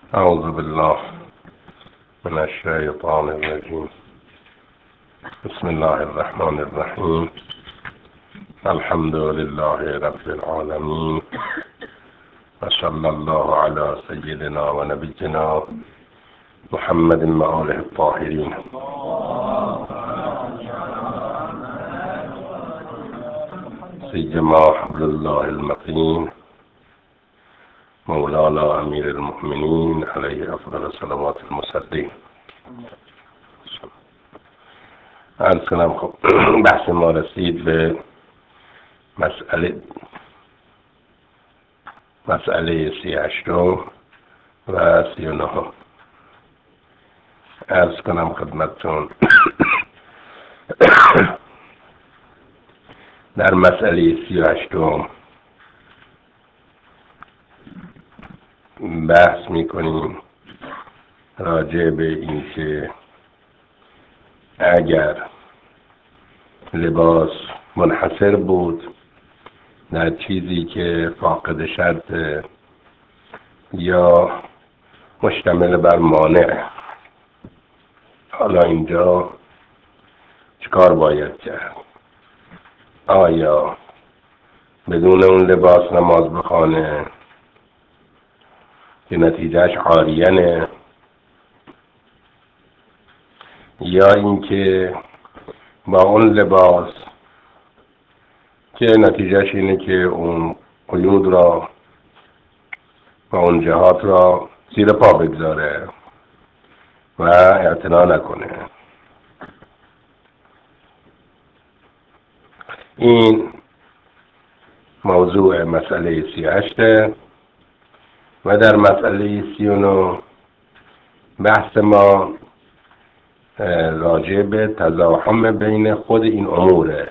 أعوذ بالله من الشيطان الرجيم. بسم الله الرحمن الرحيم. الحمد لله رب العالمين، وصلى الله على سيدنا ونبينا محمد وآله الطاهرين. سيما حبل الله المتين مولانا امیر المؤمنین علیه افضل الصلوات المسلمین. عرض کنم خب بحث ما رسید به مسئله 38 و 39. عرض کنم خدمتتون در مسئله 38 بحث میکنیم راجع به اینکه اگر لباس منحصر بود در چیزی که فاقد شرط یا مشتمل بر مانع، حالا اینجا چیکار باید کرد؟ آیا بدون اون لباس نماز بخوانه که نتیجهش عاریانه، یا اینکه با اون لباس که نتیجهش اینه که اون قیود را و اون جهات را زیر پا بگذاره و اعتنا نکنه؟ این موضوع مسئله 38 و در مسئله 39 بحث ما راجع به تزاحم بین خود این اموره.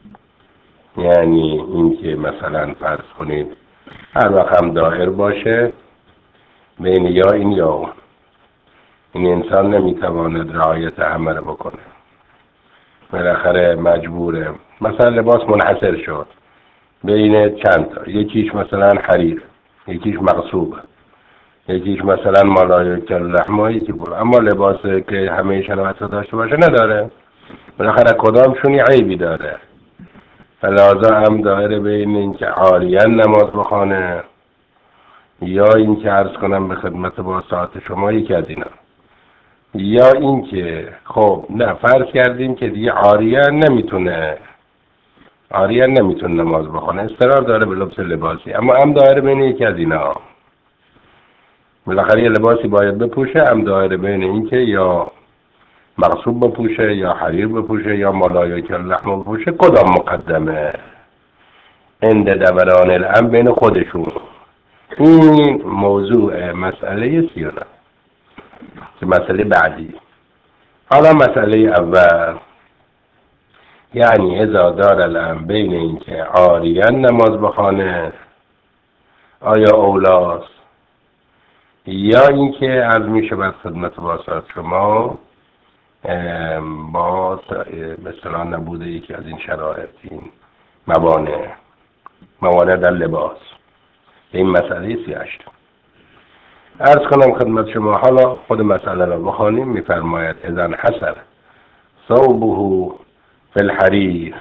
یعنی اینکه مثلا فرض کنید هر وقت هم دائر باشه بین یا این یا اون، این انسان نمیتواند رعایت همه رو بکنه، بالاخره مجبوره. مثلا لباس منحصر شد بین چند تا، یکیش مثلا حریر، یکیش مغصوب، یکیش مثلا مالایک اللحمه، یکی برو. اما لباس که همه شرایط داشته باشه نداره، بالاخره کدامشون عیبی داره. فلازا هم دایره بین این که عاریان نماز بخوانه یا این که عرض کنم به خدمت با ساعت شما یکی از اینا، یا این که خب نه فرض کردیم که دیگه عاریان نمیتونه نماز بخونه، اضطرار داره به لبس لباسی، اما هم دایره بین یکی از اینا. بالاخره یه لباسی باید بپوشه، هم دایره بین این که یا مغصوب بپوشه یا حریر بپوشه یا مالایک اللحم بپوشه. کدام مقدمه؟ عند دوران الامر بین خودشون. این موضوع مسئله 39 که مسئله بعدی. حالا مسئله اول، یعنی اذا دار الامر بین این که عاریان نماز بخوانه آیا اولاست، یا اینکه عرض میشه بر خدمت واسط شما با مثلا نبوده یکی از این شرایط، این موانع در لباس. این مسئله 38. عرض کنم خدمت شما، حالا خود مسئله را بخوانیم. میفرماید اذا انحصر ثوبه فی الحریر،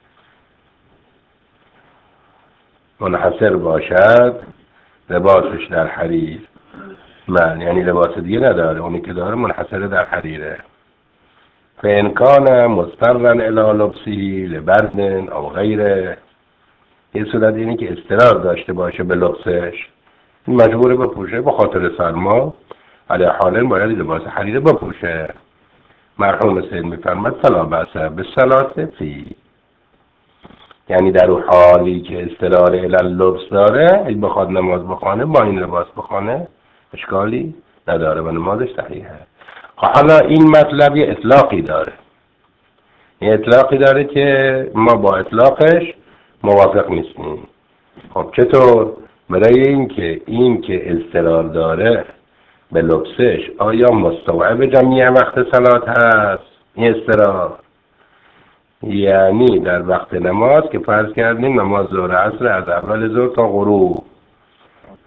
منحصر باشد لباسش در حریر، من یعنی لباس دیگه نداره، اونی که داره منحصر در حریره. فإن كان مضطرا الى لبسه لبرد او غیره، این صورت اینه که اضطرار داشته باشه به لبسش، مجبوره بپوشه به خاطر سرما، علی حال باید لباس حریر بپوشه. مرحوم سید میفرماد فلا بأس بالصلاة فی، یعنی در اون حالی که اضطرار الی لبس داره، اگه بخواد نماز بخوانه با این لباس بخوانه اشکالی نداره و نمازش صحیحه. حالا این مطلب یه اطلاقی داره که ما با اطلاقش موافق نیستیم. خب چطور؟ برای این که اضطرار داره به لبسش، آیا مستوعب جمعی وقت صلات هست این اضطرار؟ یعنی در وقت نماز که فرض کردیم نماز ظهر عصر از اول ظهر تا غروب،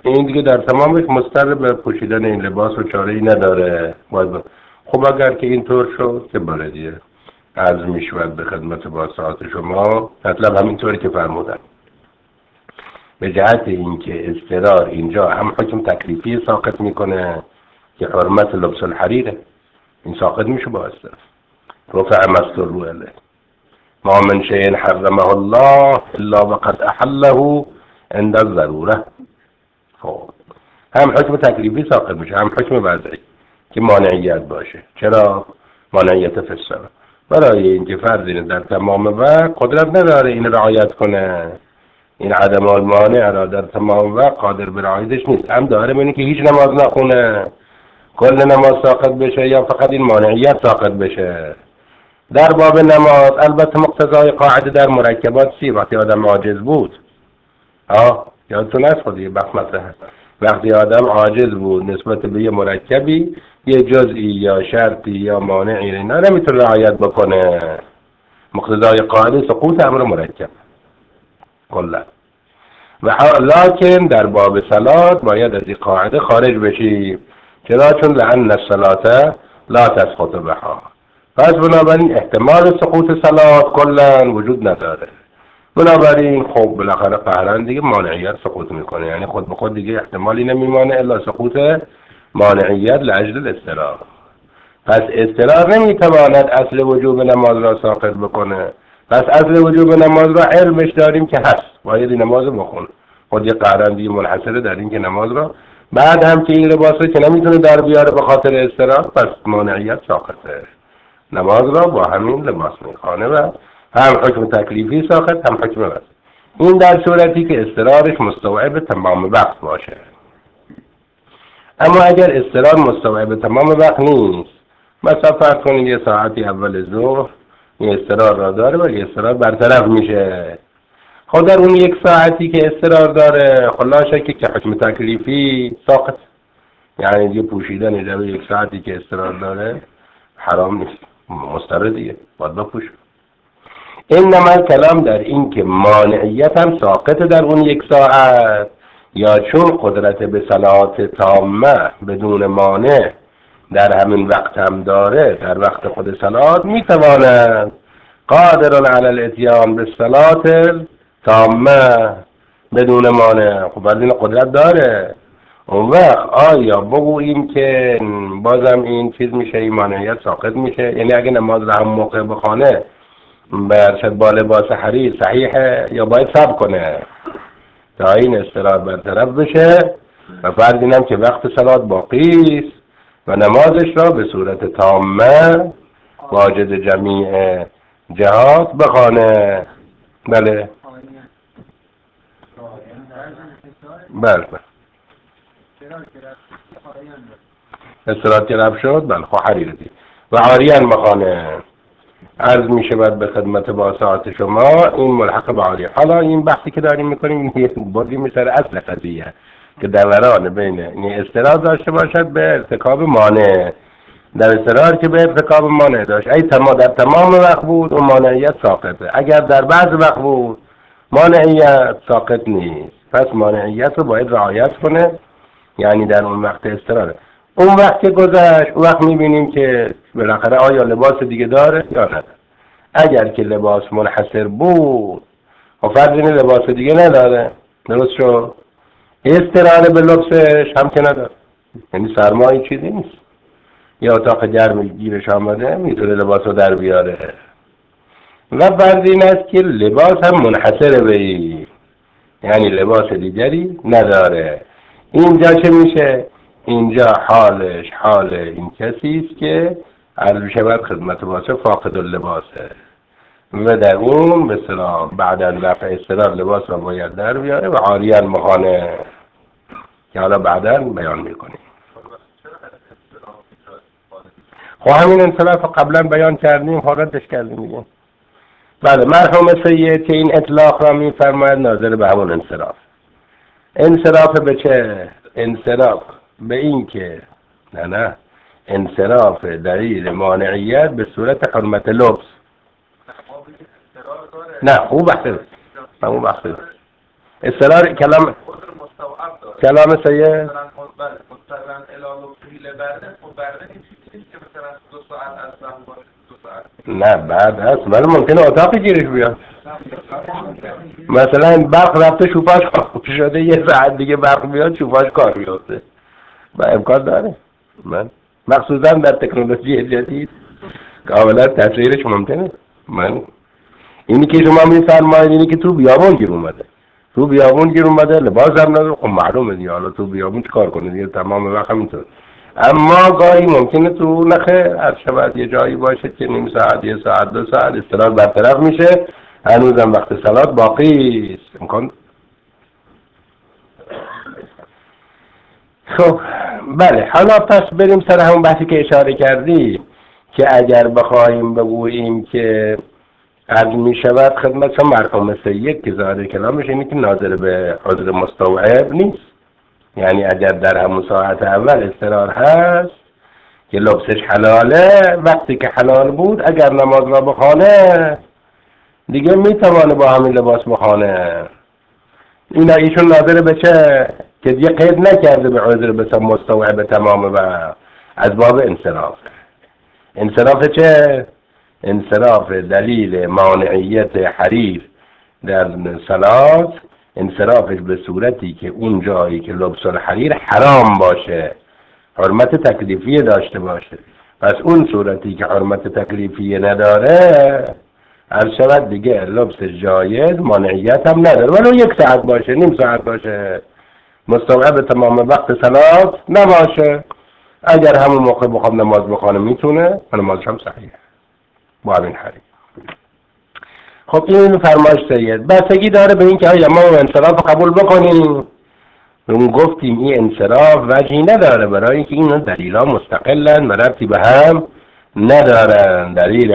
این دیگه در تمامش مضطر به پوشیدن این لباس و چاره ای نداره. خب اگر که اینطور شد که بلدیه عرض می شود به خدمت باسطات شما، مطلب همینطوری که فرمودن. به جهت اینکه اضطرار اینجا هم حکم تکلیفی ساقط میکنه که حرمت لبس الحریره، این ساقط میشه با اضطرار. رفع مستر علیه ما من شیء حرمه الله الا وقد احله عند الضروره. خب هم حکم تکلیفی ساقط میشه هم حکم وضعی که مانعیت باشه. چرا؟ مانعیت فسره برای اینکه فردی در تمام وقت قدرت نداره این رعایت کنه، این عدم المانع را در تمام وقت قادر به رعایتش نیست. هم داره بینه که هیچ نماز نخونه کل نماز ساقط بشه یا فقط این مانعیت ساقط بشه. در باب نماز البته مقتضای قاعده در مرکبات وقتی آدم عاجز بود، یادتون هست خودی بخش مطرح هست، وقتی آدم عاجز بود نسبت به یه مرکبی یه جزئی یا شرطی یا مانعی اینا نمیتونه رعایت بکنه، مقتضای قاعده سقوط امر مرکب کلا. و لکن در باب صلات باید از این قاعده خارج بشی. چرا؟ چون لأن الصلاة لا تسقط بها. پس بنابراین احتمال سقوط صلات کلا وجود نداره. بنابراین خب بالاخره قهرا دیگه مانعیت سقوط میکنه، یعنی خود به خود دیگه احتمالی نمیمانه الا سقوط مانعیت لاجل الاضطرار. پس اضطرار نمیتواند اصل وجوب نماز را ساقط بکنه. پس اصل وجوب نماز را علمش داریم که هست، باید این نماز رو بخونه. خود یه قهرندی منحصره در این که نماز را بعد هم که این لباس رو که نمیتونه در بیاره به خاطر اضطرار، پس مانعیت ساقطه. نماز را با همین لباس میخوانه و هم حکم تکلیفی ساقط هم حکم وضعی. این در صورتی که اضطرارش مستوعب تمام وقت باشه. اما اگر اضطرار مستوعب تمام وقت نیست، مثلا فرض کنید یه ساعتی اول ظهر این اضطرار را داره ولی اضطرار برطرف میشه، خود در اون یک ساعتی که اضطرار داره خلا شکه که حکم تکلیفی ساقط، یعنی دیگه پوشیدن جلوی یک ساعتی که اضطرار داره حرام نیست، مضطر دیگه باید بپوشه. انما کلام در این که مانعیت هم ساقط در اون یک ساعت، یا چون قدرت به صلات تامه بدون مانع در همین وقت هم داره، در وقت خود صلات میتواند قادر علی الاتیان به صلات تامه بدون مانع. خب از این قدرت داره. اون وقت آیا بگوییم که بازم این چیز میشه، این مانعیت ساقط میشه؟ یعنی اگه نماز رو هم موقع بخونه برشد با لباس حریر صحیحه یا باید صبر کنه تا این اضطرار برطرف بشه و فرض اینم که وقت صلات باقی است و نمازش را به صورت تامه واجد جمیع جهات بخوانه؟ بله بله اضطرار که رفت شد بله خب حریر دید و عاریان بخوانه. عرض می شود به خدمت با ساعت شما این ملحق به عاریه. حالا این بحثی که داریم میکنیم بردیم سر اصل قضیه که دوران بین این اضطرار داشته باشد به ارتکاب مانع. در اضطرار که به ارتکاب مانع داشت ای در تمام وقت بود اون مانعیت ساقطه، اگر در بعض وقت بود مانعیت ساقط نیست. پس مانعیت رو باید رعایت کنه، یعنی در اون وقت اضطراره. اون وقت که گذشت اون وقت میبینیم که بالاخره آیا لباس دیگه داره یا نه. اگر که لباس منحصر بود و فرض این لباس دیگه نداره، درست شد، اضطرار به لبسش هم که نداره، یعنی سرمایی چیزی نیست یا اتاق گرم گیرش آمده میتونه لباس رو در بیاره. و فرض این است که لباس هم منحصر به این، یعنی لباس دیگری نداره. اینجا چه میشه؟ اینجا حالش حال این کسی است که عرض شود خدمت واسه فاقد اللباسه و در اون به اصطلاح بعد از رفع اضطرار لباس را باید در بیاره و عاریان مخانه که حالا بعدا بیان میکنیم. خب همین انصراف قبلا بیان کردیم، حالتش کردیم دیگه. بله مرحوم سید که این اطلاق را میفرماید ناظر به همون انصراف. انصراف به چه؟ انصراف به این که نه انصراف دلیل مانعیت به صورت حرمت لبس. نه خوب بحثه همون بحثه اصرار کلام کلام سید نه بعد هست، ولی ممکنه اتاقی گیرش بیاد. مثلا برق رفته شوفاژ خراب شده، یه ساعت دیگه برق بیاد شوفاژ کار بیفته، و امکان داره. من مخصوصا در تکنولوژی جدید کاملا تصویرش ممکنه. من اینی که شما میفرمایید اینی که تو بیابون گیر اومده، تو بیابون گیر اومده، لباس هم نداره، خب معلومه دیگه، حالا تو بیابون چیکار کنه دیگه، تمام وقت همینطور. اما گاهی ممکنه تو نخه هر شب یه جایی باشه که نیم ساعت، یه ساعت، 2 ساعت اضطرار برطرف میشه، هنوزم وقت صلات باقی است. امکان. خب بله، حالا پس بریم سر همون بحثی که اشاره کردی که اگر بخوایم بگوییم که عرض می شود خدمت شما مرحوم سید که ظاهر کلامش اینه که ناظر به عذر مستوعب نیست، یعنی اگر در همون ساعت اول اضطرار هست که لبسش حلاله، وقتی که حلال بود اگر نماز را بخوانه دیگه میتوانه با همین لباس بخوانه. ایشون ناظر به چه؟ که دیگه قید نکرده به عذر به مستوعب تمام و از باب انصراف. انصراف چه؟ انصراف دلیل مانعیت حریر در صلات، انصرافش به صورتی که اون جایی که لبس الحریر حرام باشه، حرمت تکلیفی داشته باشه. پس اون صورتی که حرمت تکلیفی نداره، هر شود دیگه لبس جایز مانعیت هم نداره، ولو 1 ساعت باشه، نیم ساعت باشه، مستوعب تمام وقت صلات نباشه. اگر همون موقع بخواد نماز بخوانه میتونه و نمازش هم صحیحه با همین حریم. خب این فرمایش سید بستگی داره به این که آیا ما انصراف قبول بکنیم. اون گفتیم این انصراف وجهی نداره، برای اینکه این دلیلا مستقلن و ربطی به هم ندارن. دلیل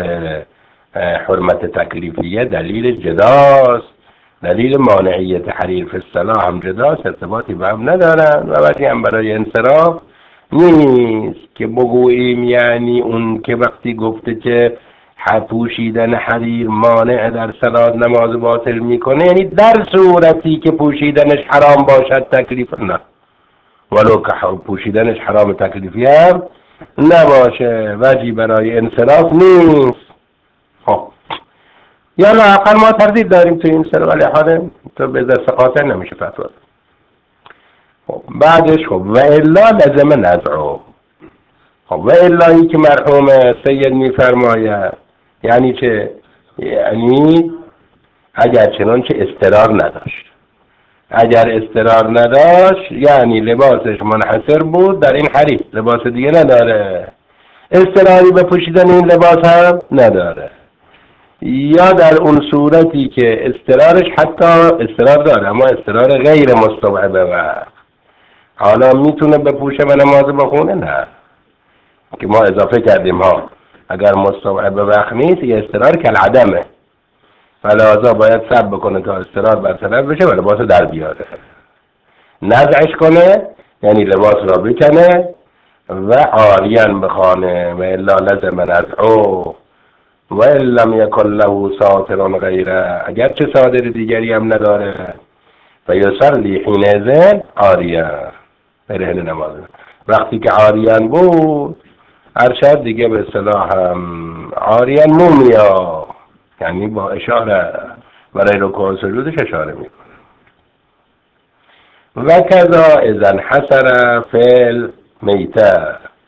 حرمت تکلیفیه دلیل جداست، دلیل مانعیت حریر فی الصلاة هم جداست، ارتباطی به هم ندارن و وجهی هم برای انصراف نیست که بگوییم یعنی اون که وقتی گفته که پوشیدن حریر مانع در صلات نماز باطل میکنه، یعنی در صورتی که پوشیدنش حرام باشد تکلیف نه، ولو که پوشیدنش حرام تکلیفی هم نباشه، وجهی برای انصراف نیست. خب یا لااقل ما تردید داریم تو این سر، ولی حالا تو به دست قاطع نمیشه فتوا. خب بعدش خب و الا لازم نزعو. خب و الهی که مرحوم سید میفرماید یعنی چه؟ یعنی اگر چنانچه اضطرار نداشت، اگر اضطرار نداشت یعنی لباسش منحصر بود در این حریر، لباس دیگه نداره، اضطراری به پوشیدن این لباس هم نداره، یا در اون صورتی که اضطرارش حتی اضطرار داره اما اضطرار غیر مستوعبه و حالا میتونه بپوشه و نماز بخونه، نه که ما اضافه کردیم ها اگر مستوعب وقت نیست یه اضطرار کالعدمه، فلذا باید صبر بکنه تا اضطرار برطرف بشه و لباس در بیاره، نزعش کنه یعنی لباس را بکنه و عاریان بخوانه. و الا لازم نزعو و ان لم یکن له ساتر غیره، اگر چه ساتر دیگری هم نداره، و یصلی حینئذ عاریان، برهن نماز وقتی که عاریان بود ارشد دیگه به اصطلاح عاریان مومیا، یعنی با اشاره برای رکوع و سجودش اشاره میکنه. و کذا اذا انحصر فی المیته،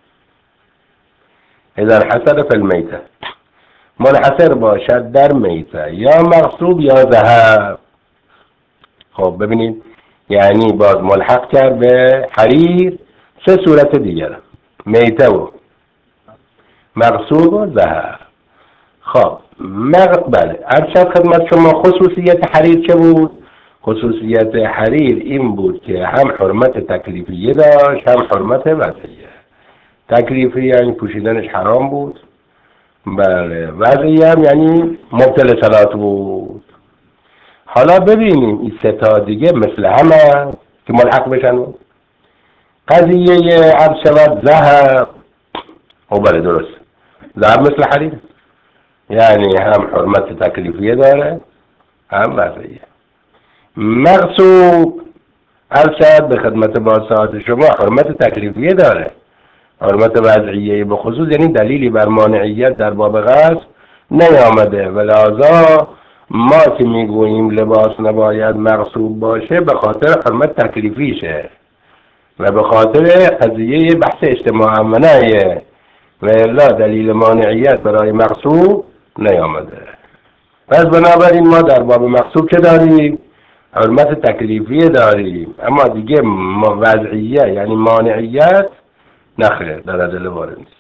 اذا انحصر فی المیته منحصر باشد در میته یا مغصوب یا ذهب. خب ببینید یعنی باز ملحق کرد به حریر 3 صورت دیگر، میته و مغصوب و ذهب. خب بله ارشد خدمت شما خصوصیت حریر چه بود؟ خصوصیت حریر این بود که هم حرمت تکلیفیه داشت هم حرمت وضعیه. تکلیفی یعنی پوشیدنش حرام بود، بله، وضعیه هم یعنی مبطل صلات بود. حالا ببینیم این 3 تا دیگه مثل همه که ملحق بشن. قضیه عرض شود ذهب، او بله درست، ذهب مثل حریر یعنی هم حرمت تکلیفیه داره هم وضعیه. مغصوب هر شاید به خدمت باسطات شما حرمت تکلیفیه داره، حرمت وضعیه به خصوص، یعنی دلیلی بر مانعیت در باب غسل نیامده و لذا ما که میگوییم لباس نباید مغصوب باشه به خاطر حرمت تکلیفیشه و به خاطر قضیه بحث اجتماع منعیه و الا دلیل مانعیت برای مغصوب نیامده. پس بنابراین ما در باب مغصوب چه داریم؟ حرمت تکلیفی داریم، اما دیگه وضعیه یعنی مانعیت نخیر در دل وارد نیست.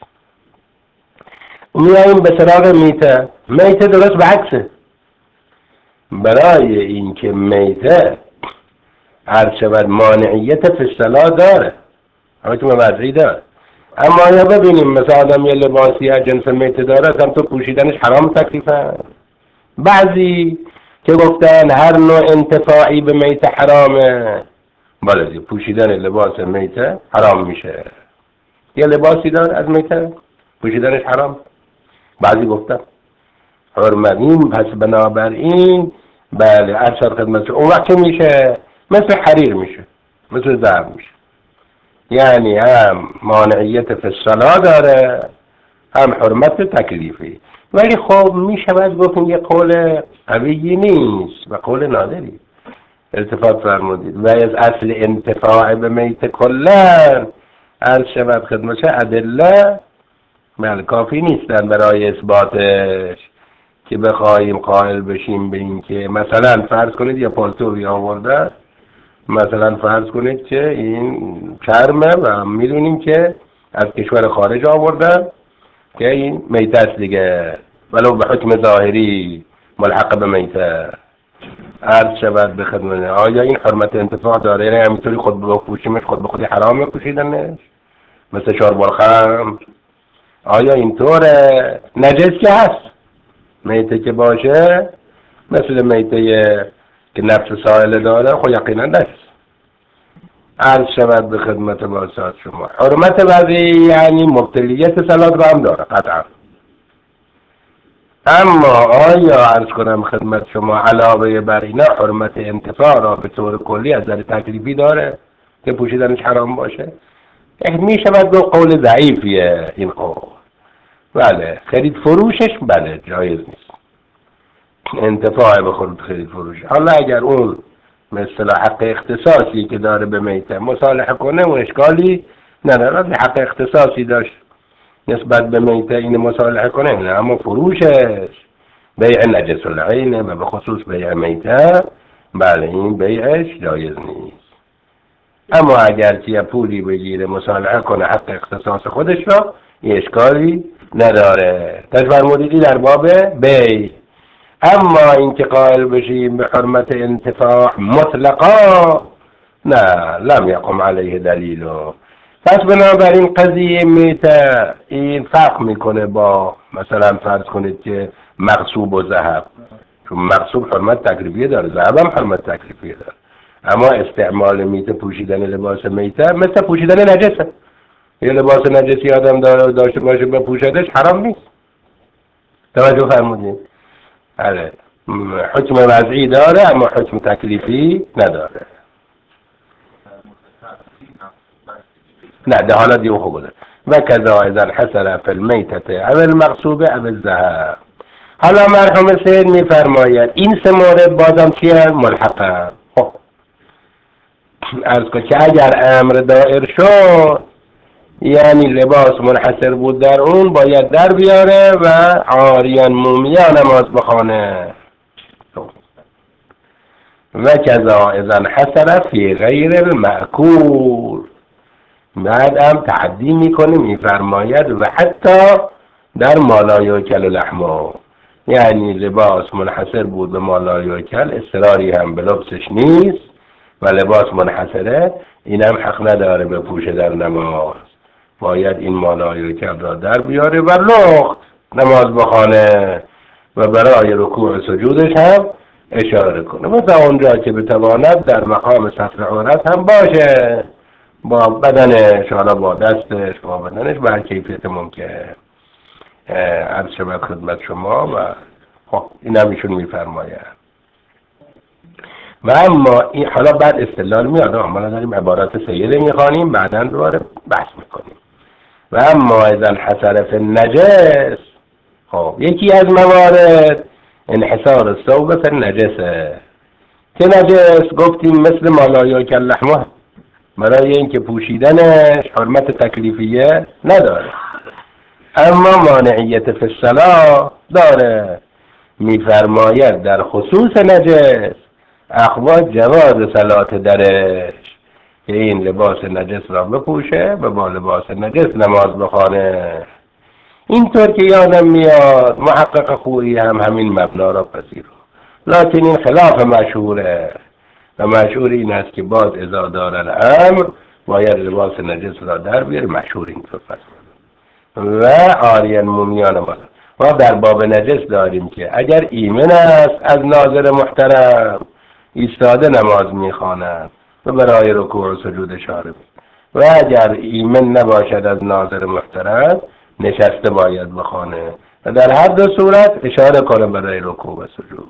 میاییم به سراغ میته. میته درست برعکسه. برای اینکه میته هر شود مانعیت فی الصلاة داره، حکم وضعی داره، اما یا ببینیم مثلا آدم یه لباسی از جنس میته داره اصلا تو پوشیدنش حرام تکلیفه. بعضی که گفتن هر نوع انتفاعی به میته حرامه، بله پوشیدن لباس میته حرام میشه. یه لباسی دار از میته پوشیدنش حرام. بعضی گفتن حرمتیم، پس بنابراین بله ارشاد خدمت اون وقت میشه مثل حریر میشه، مثل ذهب میشه، یعنی هم مانعیت فی الصلاة داره هم حرمت تکلیفی. ولی خب میشود گفت این یه قول قوی نیست و قول نادری. التفات فرمودید و از اصل انتفاع به میت کلن عرض شود خدمت ادله بله کافی نیستن برای اثباتش که بخواهیم قائل بشیم به این که مثلا فرض کنید یه پالتوی آورده، مثلا فرض کنید که این چرمه و میدونیم که از کشور خارج آوردن که این میته است دیگه، ولو به حکم ظاهری ملحق به میته. عرض شود به خدمت آیا این حرمت انتفاع داره؟ یعنی همینطوری خود بپوشیمش خود به خودی حرامه پوشیدنش مثل شرب الخمر؟ آیا اینطوره؟ نجس که هست، میته که باشه مثل میته که نفس سائله داره خب یقینا نجس. عرض شود به خدمت باسطات شما حرمت وضعی یعنی مبتلیت صلات رو هم داره قطعا، اما آیا عرض کنم خدمت شما علاوه بر اینا حرمت انتفاع را به طور کلی از نظر تکلیفی داره که پوشیدنش حرام باشه؟ می شود گفت قول ضعیفیه این قول. بله خرید فروشش بله جایز نیست، انتفاع به خرید فروش. حالا اگر اون مثلا حق اختصاصی که داره به میته مصالحه کنه و اشکالی نداره، حق اختصاصی داشت نسبت به میته این مصالحه کنه نه، اما فروشش بیع نجس العینه و به خصوص بیع میته بله این بیعش جایز نیست. اما اگر که پولی بگیره مصالحه کنه حق اختصاص خودش را این اشکالی نداره. فرمودیدی در باب بیع. اما اینکه قائل بشیم به حرمت انتفاع مطلقا نه، لم یقم علیه دلیلو. پس بنابراین قضیه میته این فرق میکنه با مثلا فرض کنید که مغصوب و ذهب، چون مغصوب حرمت تکلیفیه داره، ذهب هم حرمت تکلیفیه داره، اما استعمال میته پوشیدن لباس میته مثل پوشیدن نجسه. یه لباس نجسی آدم داشته باشه به پوشیدش حرام نیست. توجه فرمودید؟ آره حکم وضعی داره اما حکم تکلیفی نداره. نه ده حالا دیو خوب بوده و کذا اذا حصل فی المیتة او المغصوبه او الذهب. حالا مرحوم سید میفرماید این سه مورد بازم چیه؟ ملحقه. خب عرض کن که اگر امر دائر شد یعنی لباس منحصر بود در اون باید در بیاره و عاریان مومیا نماز بخونه. و کذا اذا حصل فی غیر المأکول. بعد هم تعدی میکنه میفرماید و حتی در مالایوکل لحمه، یعنی لباس منحصر بود به مالایوکل اصراری هم به لبسش نیست و لباس منحصره این هم حق نداره به پوشه در نماز، باید این مالایوکل را در بیاره و لخت نماز بخانه و برای رکوع و سجودش هم اشاره کنه مثلا اونجا که بتواند در مقام ستر عورت هم باشه با بدنش، حالا با دستش با بدنش به هر کیفیت ممکن. عرض شود خدمت شما و خب این هم ایشون میفرماید. و اما این حالا بعد استدلال میاد، ما داریم عبارات سیده میخوانیم بعدا دوباره بحث میکنیم. و اما اذا انحصر فی النجس، خب یکی از موارد انحصار الثوب فی النجسه که نجس گفتیم مثل ما لا یاکل لحمه، برای اینکه پوشیدنش حرمت تکلیفیه نداره اما مانعیت فی الصلاة داره. میفرماید در خصوص نجس اخوا جواز صلات درش، که این لباس نجس را بپوشه و با لباس نجس نماز بخوانه. اینطور که یادم میاد محقق خویی هم همین مبنا را پذیرفت، لکن این خلاف مشهوره و مشهور این است که باز اذا دار الامر باید لباس نجس را در بیاره، مشهور اینطور پس. و آریان مومیان ما در باب نجس داریم که اگر ایمن است از ناظر محترم ایستاده نماز میخواند و برای رکوع و سجود اشاره، و اگر ایمن نباشد از ناظر محترم نشسته باید بخوانه و در هر دو صورت اشاره کنه برای رکوع و سجود.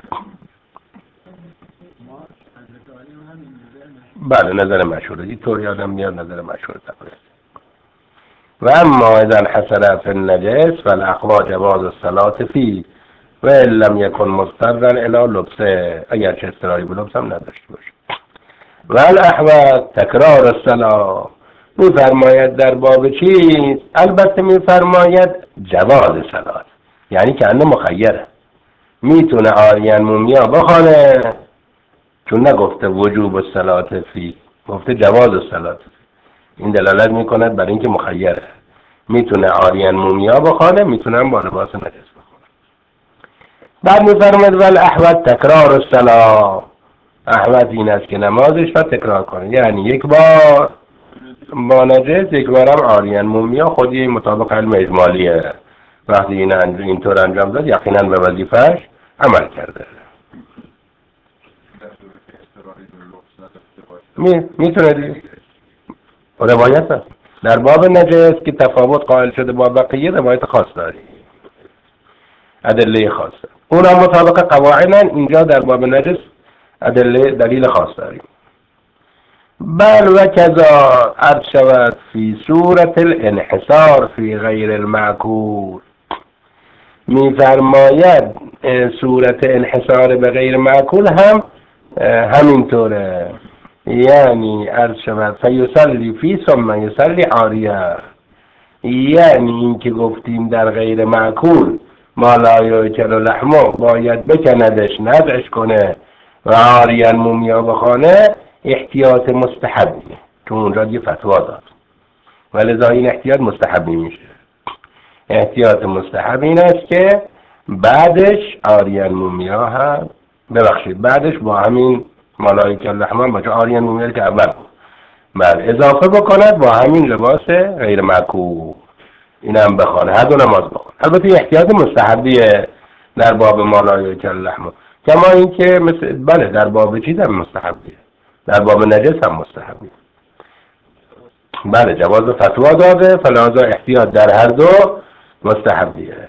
بله نظر مشهوره، اینطور یادم میاد نظر مشهوره تقریبا. و اما اذا انحصر فی النجس فالاقوا جواز الصلاة فيه و ان لم یکن مضطرا الی لبسه، اگر چه اضطراری به لبس هم نداشته باشه. و الاحوط تکرار الصلاة، میفرماید در باب چیز، البته میفرماید جواز صلاة، یعنی که انه مخیره، میتونه آریان مومیا بخوانه چون نگفته وجوب الصلاة فيه، گفته جواز الصلاة. این دلالت میکند برای اینکه مخیره، میتونه عاریان مومیا بخوانه میتونه با لباس نجس بخوانه. بعد میفرماید ول احوط تکرار الصلاة، احوط این است که نمازش را تکرار کنه، یعنی یک بار با نجس یک بارم عاریان مومیا، خودی مطابق علم اجمالیه، وقتی اینطور انجام داد یقینا به وظیفه‌اش عمل کرده. میتونه دیگه روایت هست در باب نجس که تفاوت قائل شده با بقیه، روایت خاص داری، ادله خاصه، اونا مطابق قواعدن، اینجا در باب نجس ادله دلیل خاص داریم. بل و کذا عرض شود فی صورت الانحصار فی غیر المعکول، میفرماید صورت انحصار به غیر معکول هم همینطوره، یعنی عرض شود فیصلی فی ثم یصلی عاریه، یعنی این که گفتیم در غیر معکول ما لا یاکل لحمه باید بکندش نزعش کنه و عاریان مومیا بخوانه، احتیاط مستحبیه چون اونجا یه فتوا داد و لذا این احتیاط مستحبی میشه. احتیاط مستحب این است که بعدش عاریان مومیا هم ببخشید بعدش با همین ملائکه اللحمه با آریان مومیا که اول بعد اضافه بکند با همین لباس غیر معکول این هم بخوانه، هر دو نماز بخوانه. البته احتیاط مستحبیه در باب ملائکه اللحمه، کما این که مثل بله در باب چیز هم مستحبیه، در باب نجس هم مستحبیه. بله جواز فتوا داده فلازا احتیاط در هر دو مستحبیه.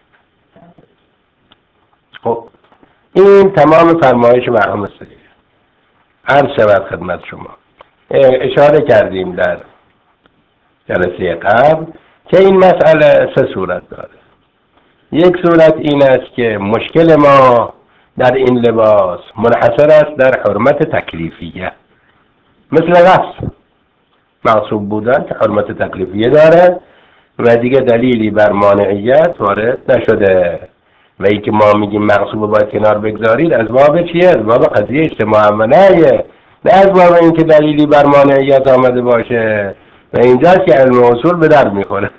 خب این تمام فرمایش مرحوم سید. عرض شود خدمت شما اشاره کردیم در جلسه قبل که این مسئله سه صورت داره. یک صورت این است که مشکل ما در این لباس منحصر است در حرمت تکلیفیه، مثل غسل معصوب بودن که حرمت تکلیفیه داره و دیگه دلیلی بر مانعیت وارد نشده، و این که ما میگیم مغصوب باید کنار بگذارید از باب چیه؟ از باب قضیه اجتماع منعیه، نه از باب این که دلیلی بر مانعیت آمده باشه، و اینجاست که علم اصول به در میخوره.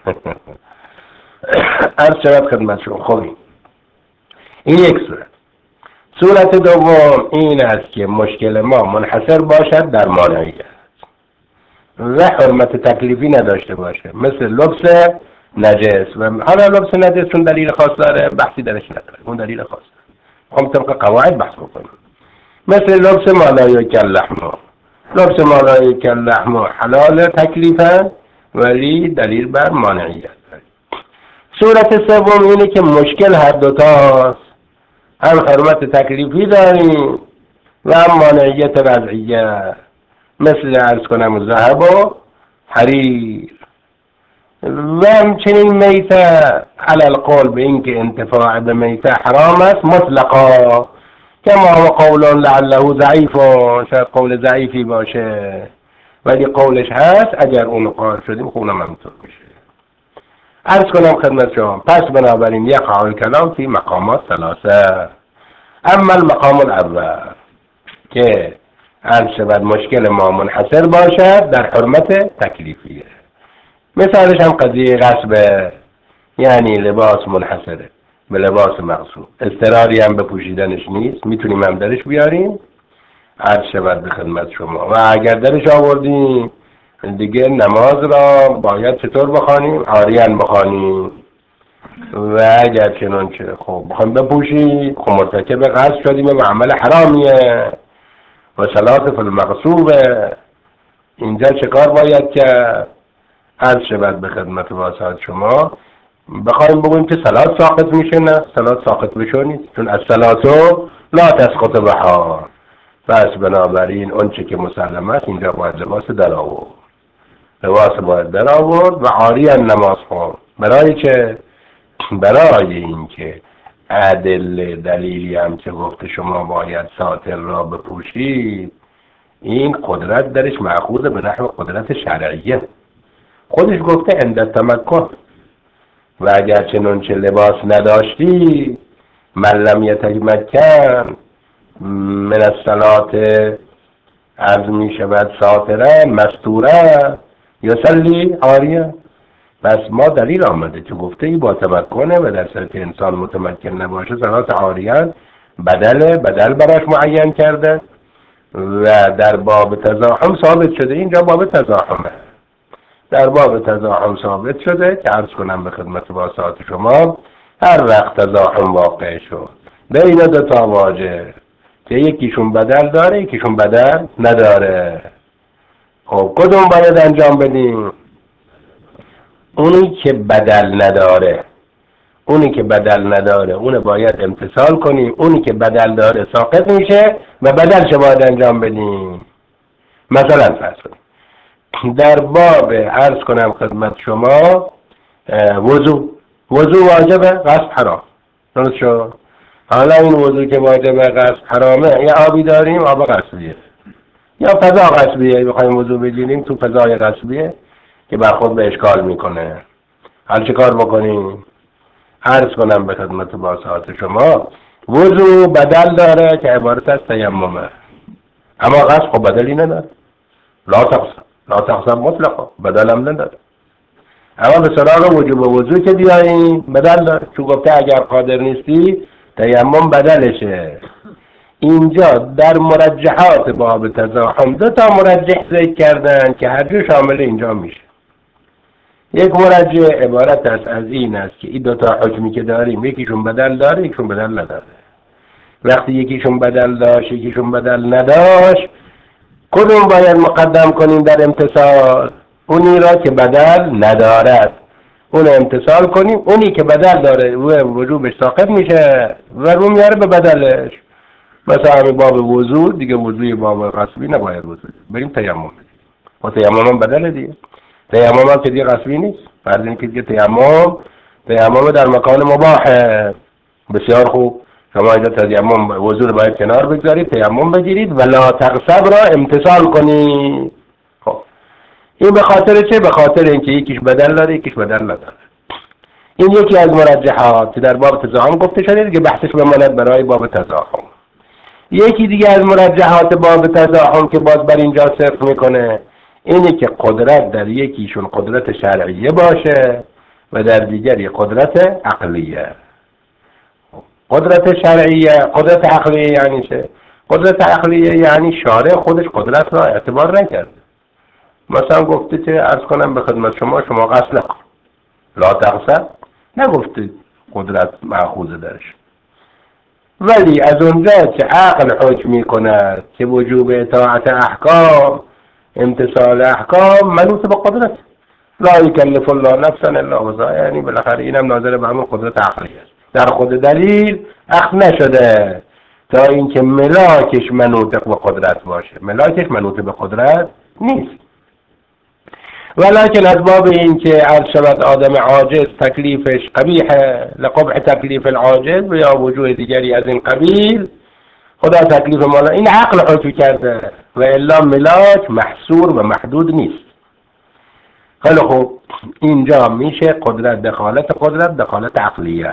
عرض شود خدمت شما. خب این یک صورت. صورت دوم این است که مشکل ما منحصر باشد در مانعیت و حرمت تکلیفی نداشته باشه، مثل لبس نجس. و حالا لبس نجس چون دلیل خاص داره بحثی درش نداره، اون دلیل خاص داره، هم طبق قواعد بحث بکنیم. مثل لبس مالایک اللحم، لبس مالایک اللحم حلال تکلیفا ولی دلیل بر مانعیت داره. صورت سوم اینه که مشکل هر دوتاست، هم حرمت تکلیفی داریم و هم مانعیت وضعیه مثل ارز کنم ذهب و حریر. و همچنین میته علی القول به اینکه انتفاع به میته حرام است مطلقا، کما هو قول لعله ضعیف، شاید قول ضعیفی باشه ولی قولش هست، اگر اونو قائل شدیم خونم همینطور میشه. عرض کنم خدمت شما، پس بنابراین یقع الکلام فی مقامات ثلاثه. اما المقام الاول که عرض شود مشکل ما منحصر باشد در حرمت تکلیفیه، مثالش هم قضیه غصبه، یعنی لباس منحصره به لباس مغصوب، اضطراری هم به پوشیدنش نیست، میتونیم هم درش بیاریم. عرض شود به خدمت شما و اگر درش آوردیم دیگه نماز را باید چطور بخوانیم؟ عاریان بخوانیم. و اگر چنانچه خب بخوایم بپوشیم خب مرتکب غصب شدیم و عمل حرامیه و صلات فی المغصوبه. اینجا چه کار باید کرد؟ عرض شود به خدمت واسط شما، بخوایم بگویم که صلات ساقط میشه، نه صلات ساقط بشه نیست، چون الصلاتو لا تسقط بها. پس بنابراین اون چه که مسلم است اینجا باید لباس در آورد، لباس باید در آورد و عاریاً نماز خوند. برای چه؟ برای اینکه ادله دلیلی هم که گفته شما باید ساتر را بپوشید، این قدرت درش مأخوذ به نحو قدرت شرعیه، خودش گفته عند تمکن. و اگر چنانچه لباس نداشتی، من لم یتمکن من الصلات عرض می شود ساتره مستوره یصلی عاریه. پس ما دلیل آمده که گفته ای با تمکنه و در صورت انسان متمکن نباشه صلات عاریان بدل براش معین کرده و در باب تزاحم ثابت شده. اینجا باب تزاحمه، در باب تزاحم ثابت شده که عرض کنم به خدمت واسات شما، هر وقت تزاحم واقع شد بین دو تا واجه که یکیشون بدل داره یکیشون بدل نداره، خب کدوم باید انجام بدیم؟ اونی که بدل نداره، اونی که بدل نداره اونو باید امتثال کنیم، اونی که بدل داره ساقط میشه و بدلش باید انجام بدیم. مثلا فرض کنیم در باب عرض کنم خدمت شما وضو واجبه، غسل حرام، درست شد؟ حالا این وضو که واجبه غسل حرامه، یا آبی داریم آب غسلیه یا فضا غسلیه، بخوایم وضو بگیریم تو فضای غسلیه که برخورد به اشکال میکنه، حال چه کار بکنیم؟ عرض کنم به خدمت واسات شما وضو بدل داره که عبارت از تیممه، اما غسل خب بدلی نداره، لا تقسم مطلقا، بدل هم نداره. اما به سراغ وجوب وضو که بیاییم بدل داره، چون گفته اگر قادر نیستی تیمم بدلشه. اینجا در مرجحات باب تزاحم دو تا مرجح ذکر کردن که هر جو شامل اینجا میشه. یک مرجح عبارت است از این است که این دو تا حکمی که داریم یکیشون بدل داره یکیشون بدل نداره. وقتی یکیشون بدل داشت یکیشون بدل نداشت، کدوم باید مقدم کنیم در امتثال؟ اونی را که بدل ندارد اون امتثال کنیم، اونی که بدل داره وجوبش ساقط میشه و رو میاره به بدلش. مثلا همین باب وضو دیگه، وضوی باب غسبی نباید وضو بریم تیمم، و تیمم هم بدله دیگه، تیمم هم که دیگه غسبی نیست، فرض این که دیگه تیمم در مکان مباحه. بسیار خوب، شما اینجا تیمم وضو رو باید کنار بگذارید، تیمم بگیرید و لا تغصب را امتثال کنید. خب این به خاطر چه؟ به خاطر اینکه یکیش بدل داره یکیش بدل نداره. این یکی از مرجحات در باب تزاحم گفته شده دیگه، بحثش بماند برای باب تزاحم. یکی دیگه از مرجحات باب تزاحم که باز بر اینجا صرف میکنه اینه که قدرت در یکیشون قدرت شرعیه باشه و در دیگری قدرت عقلیه. قدرت شرعیه، قدرت عقلیه یعنی چه؟ قدرت عقلیه یعنی شارع خودش قدرت را اعتبار نکرد. مثلا گفته که عرض کنم به خدمت شما غسل نکن، لا تغسل، نگفته قدرت مأخوذه درش، ولی از اونجا که عقل حکم میکند که وجوب اطاعت احکام، امتثال احکام منوط به قدرت، لا یکلف الله نفسا الا وسعها، یعنی بالاخره اینم ناظر به همون قدرت عقلی است، در خود دلیل اخذ نشده. تا اینکه ملاکش منوط به قدرت باشه. ملاکش منوط به قدرت نیست. ولکن از باب این که عرض شود آدم عاجز تکلیفش قبیحه، لقبح تکلیف العاجز و یا وجوه دیگری از این قبیل، خدا تکلیف مالا این عقل حکم کرده و الا ملاک محصور و محدود نیست. خیلی خوب، اینجا میشه قدرت دخالت عقلیه.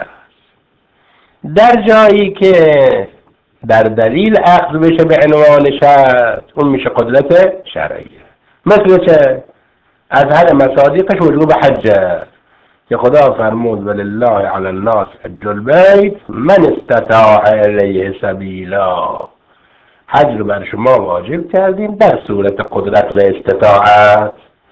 در جایی که در دلیل اخذ بشه به عنوان شرط، اون میشه قدرت شرعیه. مثل چه؟ از هر مصادیقش وجوب حجه که خدا فرمود ولله علی الناس حج البیت من استطاع الیه سبیلا. حج رو بر شما واجب کردیم در صورت قدرت و استطاعت.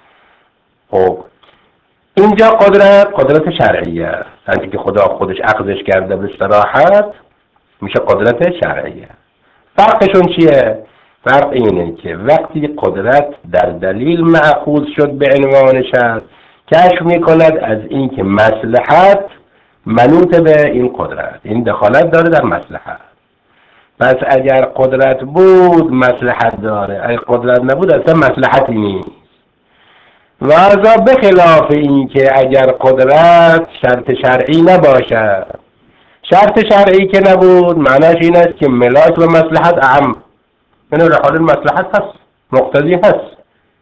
خب اینجا قدرت شرعیه، هرچی که خدا خودش عقدش کرده به صراحت میشه قدرت شرعیه. فرقشون چیه؟ فرق اینه که وقتی قدرت در دلیل مأخوذ شد به عنوان شرط، کشف میکند از این که مصلحت منوط به این قدرت، این دخالت داره در مصلحت. پس اگر قدرت بود مصلحت داره، اگر قدرت نبود اصلا مصلحتی نیست. و ازا بخلاف این که اگر قدرت شرط شرعی نباشد، شرط شرعی که نبود معناش این است که ملاک و مصلحت اعم، یعنی رحال مصلحت هست، مقتضی هست.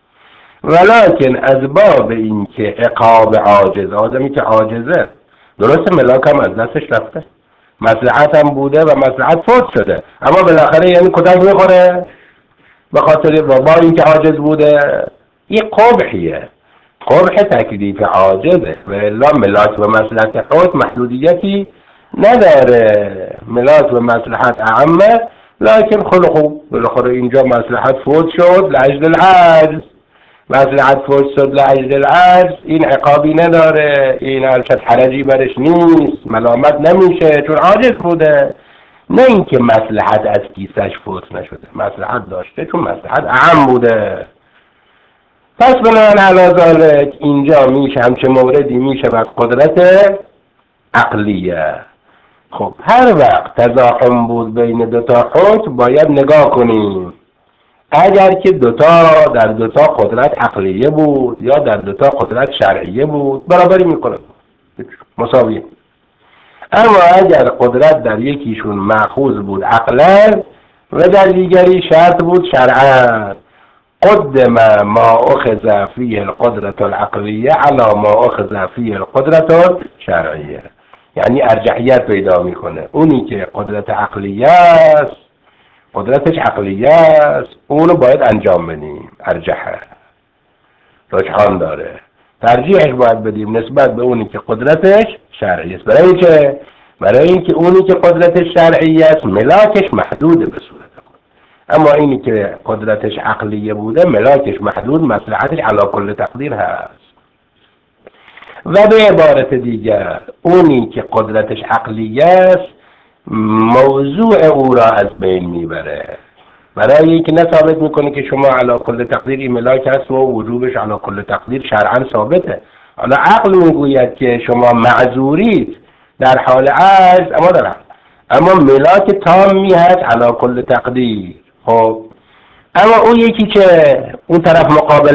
ولکن از باب این که عقاب عاجز، آدمی که عاجزه، درست ملاک هم از دستش رفته، مصلحت هم بوده و مصلحت فوت شده، اما بالاخره یعنی کتک میخوره به خاطر با این که عاجز بوده. این قبحیه، قبح تکلیف عاجزه و الا ملاک و مصلحت خود محدودیتی نداره. ملاک و مصلحت اعمه، لکن خوب بالاخره اینجا مصلحت فوت شد لأجل العجز، مصلحت فوت شد لأجل العجز، این عقابی نداره، این ارشد حرجی برش نیست، ملامت نمیشه چون عاجز بوده. نه اینکه مصلحت از کیسش فوت نشده، مصلحت داشته چون مصلحت اعم بوده. پس بنابراین علی ذالک اینجا میشه همچه موردی میشه از قدرت عقلیه. خب هر وقت تزاحم بود بین دوتا حکم باید نگاه کنیم. اگر که در دوتا قدرت عقلیه بود یا در دوتا قدرت شرعیه بود برابری میکنه، مساویه. اما اگر قدرت در یکیشون مأخوذ بود عقلا و در دیگری شرط بود شرعا، قدم ما اخذ فیه القدرة العقلیه علی ما اخذ فیه القدرة الشرعیه، یعنی ارجحیت پیدا میکنه. اونی که قدرت عقلیه است، قدرتش عقلیه است، اونو باید انجام بدیم، ارجحه، رجحان داره، ترجیحش باید بدیم نسبت به اونی که قدرتش شرعی است. برای چه؟ برای اینکه اونی که قدرتش شرعی است ملاکش محدوده به صورت خود، اما اینی که قدرتش عقلیه بوده ملاکش محدود، مصلحتش علی کل تقدیر هست. و به عبارت دیگر اونی که قدرتش عقلیه است موضوع او را از بین میبره، برای اینکه نه ثابت میکنه که شما علی کل تقدیر این ملاک هست و وجوبش علی کل تقدیر شرعا ثابته. حالا عقل میگوید که شما معذورید در حال عجز، اما ملاک تامی هست علی کل تقدیر. خب اما اون یکی که اون طرف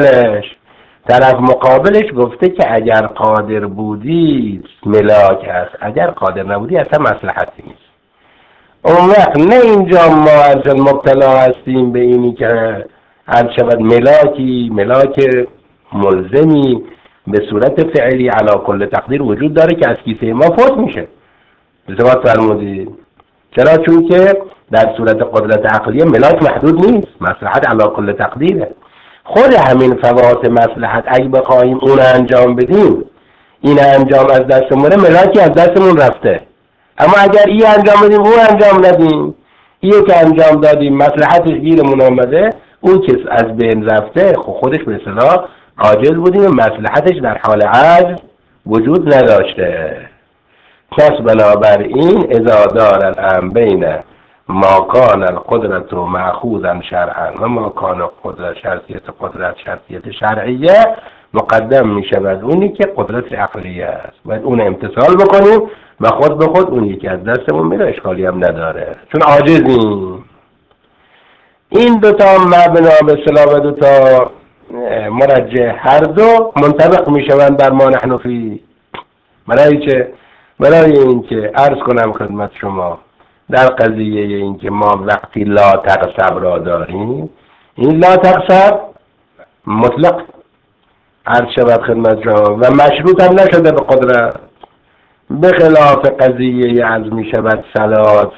مقابلش گفته که اگر قادر بودی ملاک هست، اگر قادر نبودی اصلا مصلحتی نیست. اون وقت نه اینجا ما ارجل مبتلا هستیم به اینی که هر شود ملاک ملزمی به صورت فعلی علی کل تقدیر وجود داره که از کیسه ما فوت میشه. ازدواج فرمودید. چرا؟ چون که در صورت قدرت عقلیه ملاک محدود نیست، مصلحت علی کل تقدیره. خود همین فوات مصلحت اگه بخواهیم اون انجام بدیم، این انجام از دستمونه، ملاکی از دستمون رفته. اما اگر این انجام بدیم اون انجام ندیم، این که انجام دادیم مصلحتش گیرمون آمده، اون که از بین رفته خودش به اصطلاح عاجز بودیم و مصلحتش در حال عجز وجود نداشته. پس بنابراین اذا دار الامر بین ما کان القدرت مأخوذا شرعا و ما کان قدرت شرطیت شرعیه، مقدم می شود اونی که قدرت عقلیه است، باید اون امتثال بکنیم و خود به خود اون یکی از دستمون میره، اشکالی هم نداره چون عاجزیم. این دوتا مبنا به اصطلاح و دوتا مرجع هر دو منطبق می شوند بر ما نحن فی. برای چه؟ برای اینکه عرض کنم خدمت شما در قضیه اینکه ما وقتی لا تغصب را داریم، این لا تغصب مطلق عرض شود خدمت شما و مشروط هم نشده به قدرت، به خلاف قضیه از می شود صلات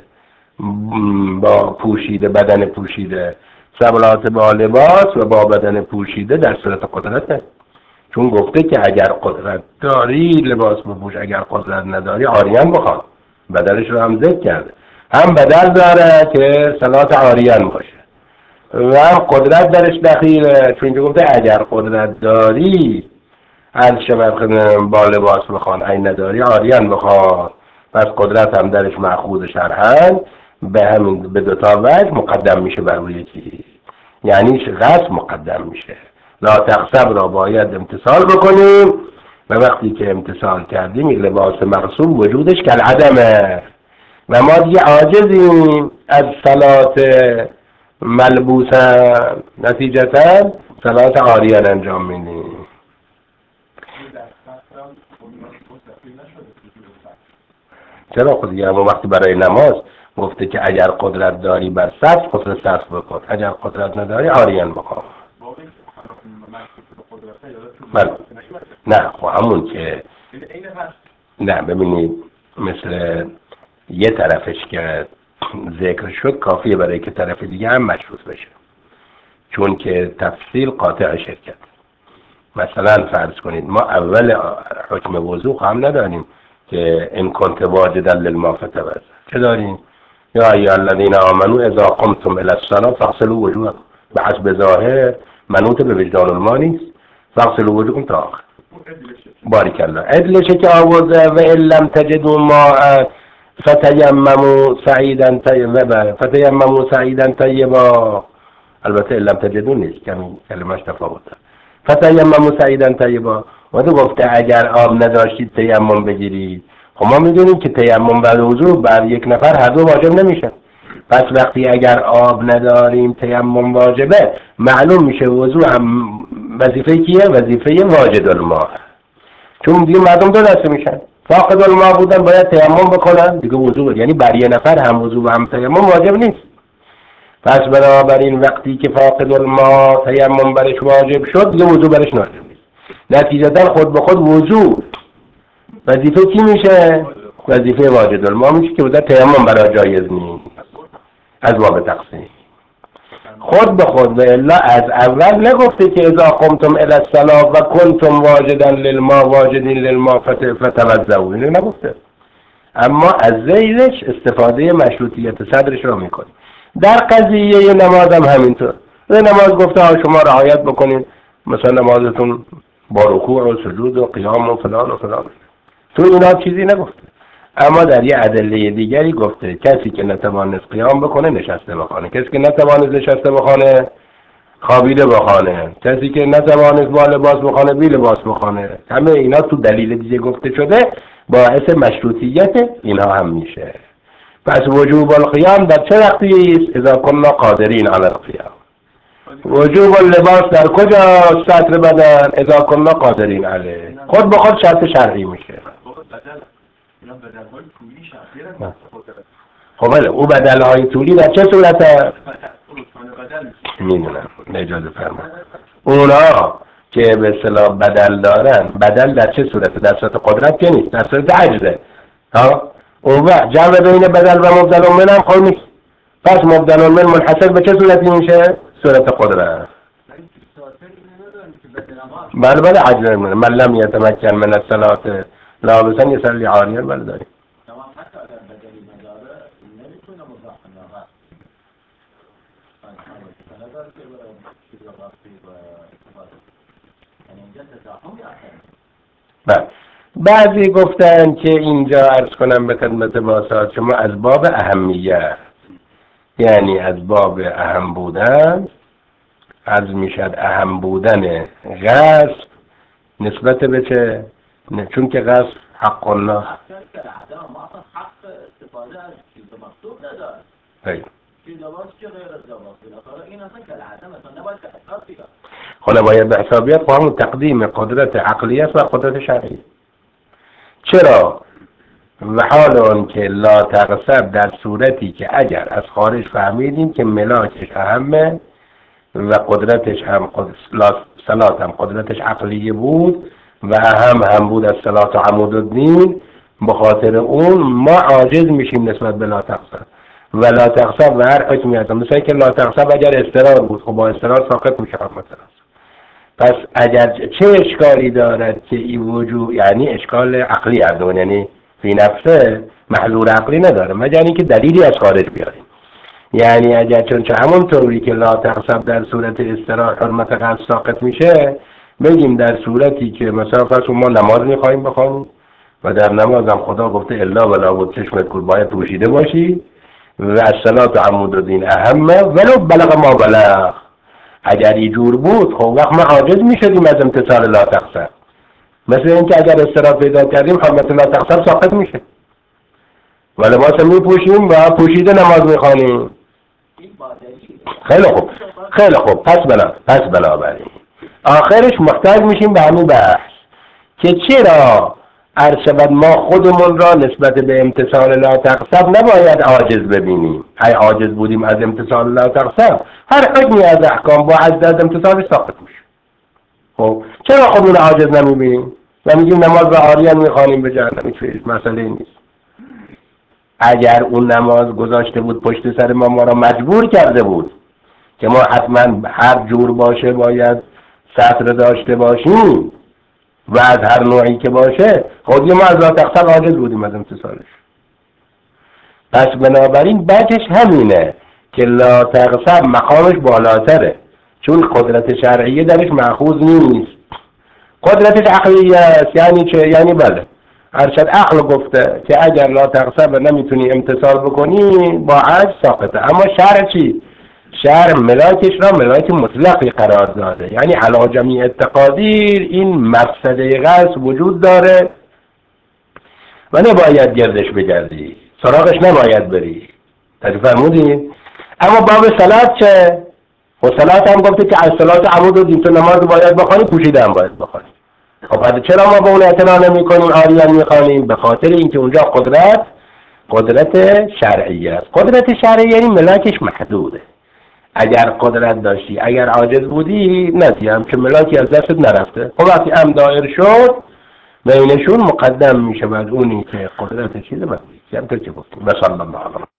با پوشیده، بدن پوشیده، صلات با لباس و با بدن پوشیده در صورت قدرته، چون گفته که اگر قدرت داری لباس بپوش، اگر قدرت نداری عاریان بخواه، بدلش رو هم ذکر کرده، هم بدل داره که صلات عاریان باشه و هم قدرت درش دخیله، چون که گفته اگر قدرت داری از شبت با لباس بخوان، این نداری عاریان بخوان، پس قدرت هم درش مأخوذ شرعاً به همین به دوتا وجه مقدم میشه بر روی چیز، یعنی غصب مقدم میشه. لا تغصب را باید امتثال بکنیم و وقتی که امتثال کردیم این لباس مغصوب وجودش کالعدمه و ما دیگه عاجزیم از صلات ملبوسه، نتیجتا صلات عاریان انجام میدیم. چرا خود دیگه اما وقتی برای نماز گفته که اگر قدرت داری بر صف قصر صف بکن، اگر قدرت نداری عاریان بکن. نه خب همون که نه ببینید مثل یه طرفش که ذکر شد کافیه برای که طرف دیگه هم مشروط بشه، چون که تفصیل قاطع شرکت. مثلا فرض کنید ما اول حکم وضوء هم نداریم که ان کنت واجدا للماء فتوضا، چه داریم؟ یا ایها الذین آمنوا اذا قمتم الی الصلاة فاغسلوا وجوهکم، به حسب ظاهر منوط به وجدان الماء نیست، فاغسلوا وجوهکم تا آخر. بارک الله. ادلشه که آورده و ان لم تجدوا ماء فتیمموا سعیدا طیبا، فتیمموا سعیدا طیبا، البته ان لم تجدوا نیست، کلمش تفاوته. فتیمموا سعیدا طیبا و تو گفته اگر آب نداشتید تیمم بگیرید. خب ما میدونیم که تیمم بعد وضو بر یک نفر هر دو واجب نمیشه، پس وقتی اگر آب نداریم تیمم واجبه، معلوم میشه وضو هم وظیفه کیه؟ وظیفه واجد الماء، چون دیگه مردم دو دسته میشن، فاقد الماء بودن باید تیمم بکنن دیگه وضو، یعنی بر یه نفر هم وضو و هم تیمم واجب نیست. پس بنابراین وقتی که فاقد الماء تیمم برش واجب شد دیگه وضو برش واجب نیست، نتیجتا خود به خود وضو وظیفه کی میشه؟ وظیفه واجد الماء میشه که بوده تیمم برای جایز نیست از باب تقسیم. خود به خود و الا از اول نگفته که اذا قمتم الی الصلاة و کنتم واجدا للماء واجدین للماء فتوضؤا، اینو نگفته، اما از زیرش استفاده مشروطیت صدرش رو میکنه. در قضیه نماز هم همینطور، در نماز گفته ها شما رعایت بکنید مثلا نمازتون با رکوع و سجود و قیام و فلان و فلان، تو اینا چیزی نگفته، اما در یه ادله دیگری گفته کسی که نتوانست قیام بکنه نشسته بخوانه، کسی که نتوانست نشسته بخوانه خوابیده بخوانه، کسی که نتوانست با لباس بخوانه بی لباس بخوانه. همه اینا تو دلیل دیگه گفته شده باعث مشروطیت اینها هم میشه. پس وجوب القیام در چه وقتی است؟ اذا كنا قادرین علی القیام. وجوب اللباس در کجا؟ سطر بدن اذا كنا قادرین علیه، خود به خود شرط شرعی میشه. خب بله او بدل‌های طولی در چه صورته؟ میدونم اجازه فرمایید. اونا که به اصطلاح بدل دارن، بدل در چه صورته؟ در صورت قدرت که نیست، در صورت عجزه. ها اون وقت جمع بین بدل و مبدل من هم خب نیست، پس مبدل من منحصر به چه صورتی میشه؟ صورت قدرت. بله عجزه من لم یتمکن من الصلاة لابسا یصلی عاریان. بله داریم. بعضی گفتن که اینجا عرض کنم به خدمت باسط شما از باب اهمیت، یعنی از باب اهم بودن عرض میشد اهم بودن غصب نسبت به چه؟ چون که غصب حق الله خب باید به حسابیت قانون تقدیم قدرت عقلی است و قدرت شرعی. چرا؟ و حال اون که لا تغصب در صورتی که اگر از خارج فهمیدیم که ملاکش اهمه و قدرتش هم صلات هم قدرتش عقلی بود و هم بود از صلات و عمود الدین، بخاطر اون ما عاجز میشیم نسبت به لا تغصب و لا تغصب و هر حکمی هستم. مثلا که لا تغصب اگر استرار بود خب با استرار ساقط میشه مثلا. پس اگر چه اشکالی دارد که این وجود، یعنی اشکال عقلی هستون، یعنی فی نفسه محظور عقلی نداره مگر اینکه دلیلی از خارج بیاریم. یعنی اگر چون همون طوری که لا تغصب در صورت استراحت حرمت قصد ساقط میشه، بگیم در صورتی که مثلا فرض ما نماز میخوایم بخوانیم و در نماز هم خدا گفته الا ولا بود چشمت کل باید پوشیده باشی و الصلاة عمود الدین اهمه ولو بلغ ما بلغ. اگر اینجور بود خب وقت ما عاجز میشدیم از امتثال لا تغصب. مثل اینکه اگر استراحت پیدا کردیم حرمت لا تغصب ساقط میشه و لباس میپوشیم و پوشیده نماز میخوانیم. خیلی خوب پس بنابراین آخرش محتاج میشیم به همین بحث که چرا ارشد ما خودمون را نسبت به امتثال لا تغصب نباید عاجز ببینیم. ای عاجز بودیم از امتثال لا تغصب هر حکمی از احکام با از امتثال ساقط میشه. خب چرا خودمون عاجز نمیبینیم و میگیم نماز و عاریان میخوانیم به جهنم؟ هیچ مسئله نیست. اگر اون نماز گذاشته بود پشت سر ما را مجبور کرده بود که ما حتما هر جور باشه باید سطر داشته باشیم و از هر نوعی که باشه، خودی ما از لا تغصب عاجز بودیم از امتثالش. پس بنابراین بچش همینه که لا تغصب مقامش بالاتره، چون قدرت شرعیه درش مأخوذ نیست، قدرتش عقلیه است. یعنی چه؟ یعنی بله ارشد عقل گفته که اگر لا تغصب نمیتونی امتثال بکنی با عجز ساقطه. اما شرع چی؟ شرع ملاکش را ملاک مطلقی قرار داده، یعنی علی جمیع التقادیر این مفسده غصب وجود داره و نباید گردش بگردی، سراغش نباید بری. تجربه فرمودید؟ اما باب صلات چه؟ و صلات هم گفته که از صلات عمود و دین تو نماز باید بخوانی، پوشیده هم باید بخوانی. خب بعد چرا ما به اون اعتنا نمی کنیم عاریان میخوانیم؟ به خاطر اینکه اونجا قدرت شرعیه است. قدرت شرعیه یعنی ملاکش محدوده. اگر قدرت داشتی، اگر عاجز بودی نتیم که ملاکی از دستت نرفته. خب وقتی ام دایر شد بینشون مقدم میشه بعد اونی که قدرت چیزه بعد چه گفتیم. بسم الله.